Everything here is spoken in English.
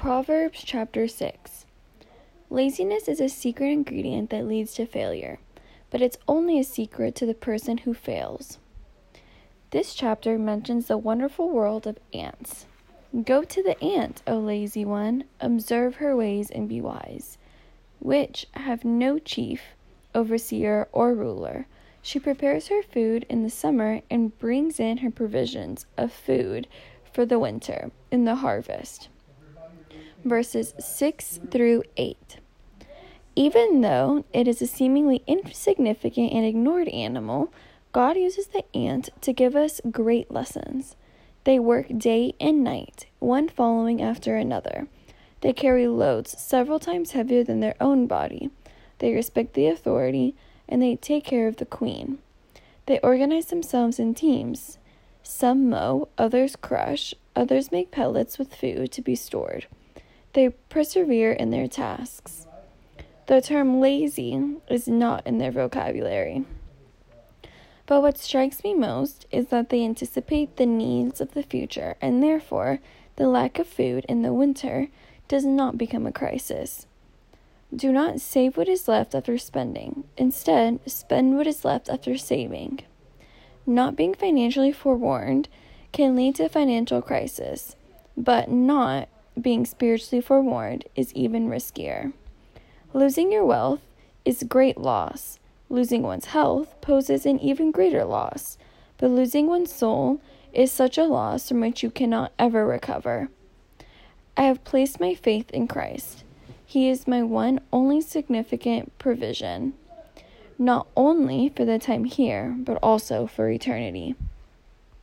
Proverbs chapter 6. Laziness is a secret ingredient that leads to failure, but it's only a secret to the person who fails. This chapter mentions the wonderful world of ants. Go to the ant, O lazy one, observe her ways and be wise, which have no chief, overseer, or ruler. She prepares her food in the summer and brings in her provisions of food for the winter in the harvest. Verses 6 through 8. Even though it is a seemingly insignificant and ignored animal, God uses the ant to give us great lessons. They work day and night, one following after another. They carry loads several times heavier than their own body. They respect the authority, and they take care of the queen. They organize themselves in teams. Some mow, others crush, others make pellets with food to be stored. They persevere in their tasks. The term lazy is not in their vocabulary. But what strikes me most is that they anticipate the needs of the future, and therefore the lack of food in the winter does not become a crisis. Do not save what is left after spending. Instead, spend what is left after saving. Not being financially forewarned can lead to a financial crisis, but not being spiritually forewarned is even riskier. Losing your wealth is great loss. Losing one's health poses an even greater loss, but losing one's soul is such a loss from which you cannot ever recover. I have placed my faith in Christ. He is my one only significant provision, not only for the time here, but also for eternity.